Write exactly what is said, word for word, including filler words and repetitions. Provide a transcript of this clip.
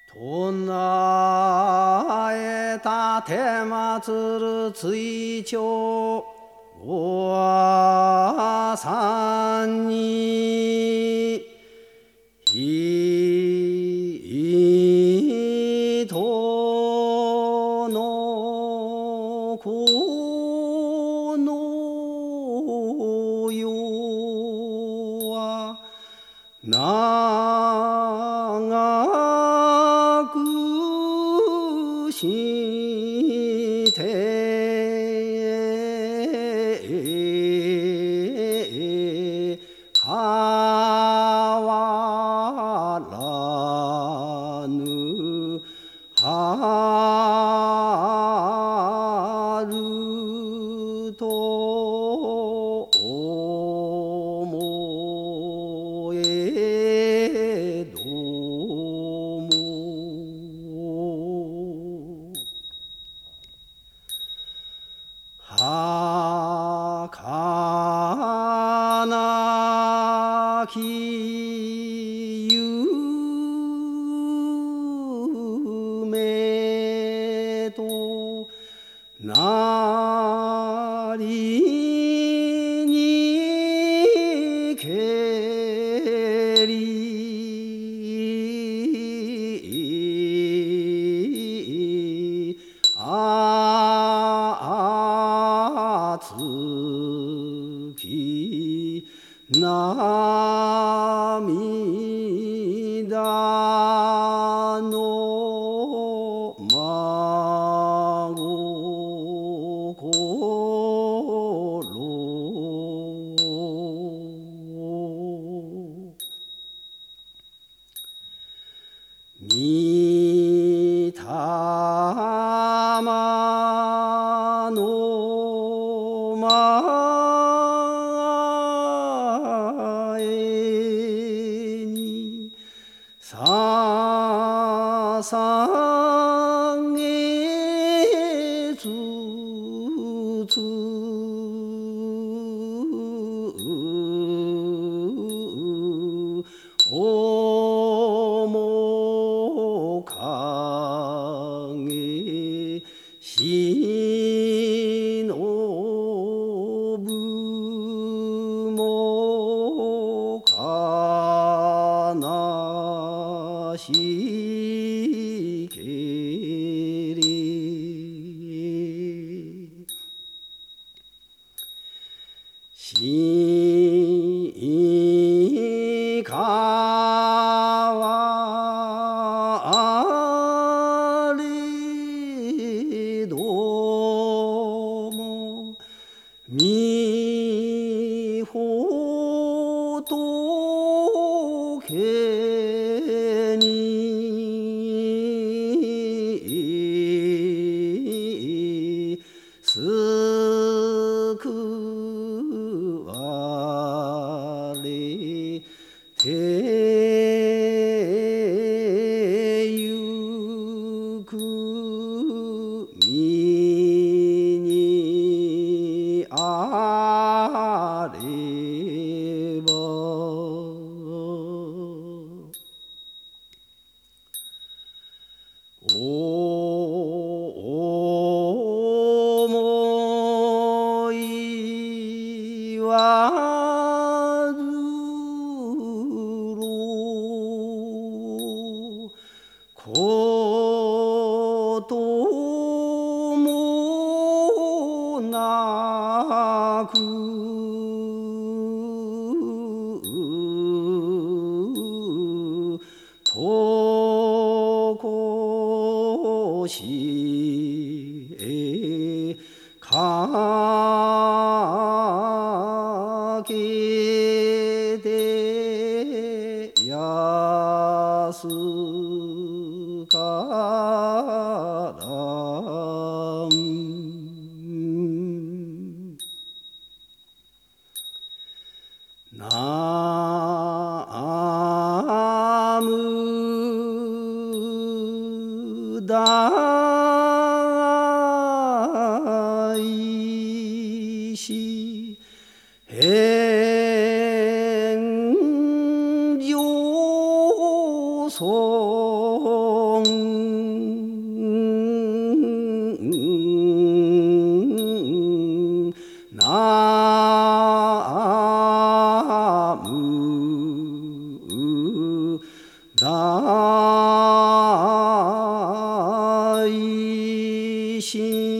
東南へ立てまつる追徴おわさんにいとのこの世は長くして変わらぬ春と思えども儚き夢となりにけりあつき涙の真心御霊の前に捧げつつ面影しのぶも悲しけりしかわれどもみほとけにすくわれてゆく身にあれば思いはずろこともなくとこしえかけてやすからなむ大師返上尊大師